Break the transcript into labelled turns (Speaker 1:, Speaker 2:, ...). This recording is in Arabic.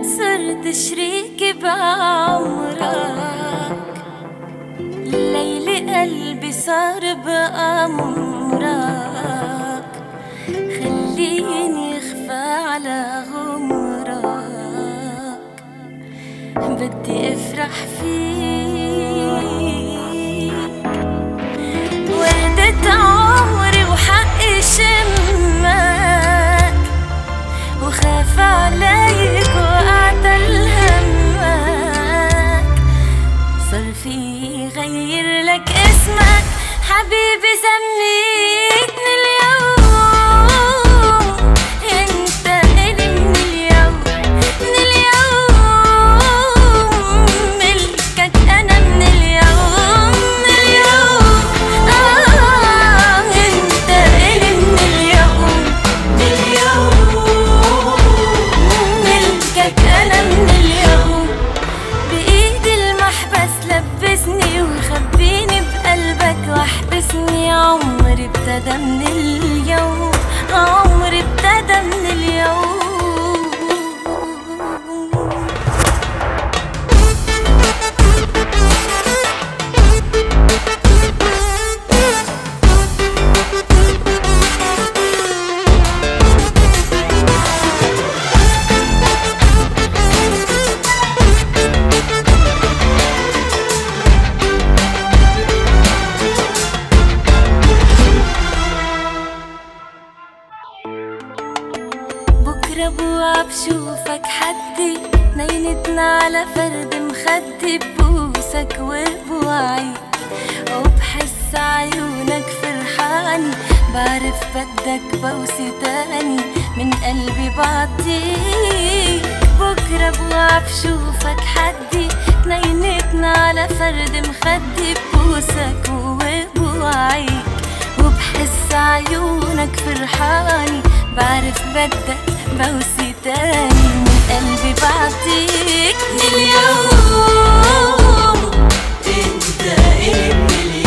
Speaker 1: صرت شريكي بعمرك، ليل قلبي صار بأمرك، خليني اخفى على غمرك، بدي افرح فيك، وردة عمري وحقي شمك، وخاف عليك وأعتل همك، صار في غير لك اسمك حبيبي، سميتني اليوم انت إلي من اليوم، من اليوم ملكك أنا من اليوم، من اليوم انت إلي من اليوم، من اليوم ملكك أنا من اليوم، بإيدي المحبس لبسني وخبيني بقلبك واحبسني، عمري ابتدى من اليوم، عمري ابتدى من اليوم. بكرة بوعى بشوفك حدي، نينتنا على فرد مخدي، ببوسك وبوعيك وبحس عيونك فرحاني، بعرف بدك بوسي تاني من قلبي بعطيك. بكرة بوعى بشوفك حدي، نينتنا على فرد مخدي، ببوسك وبوعيك وبحس عيونك فرحاني، بعرف بدك بوسي تاني من قلبي بعطيك، من اليوم انت إلي من اليوم.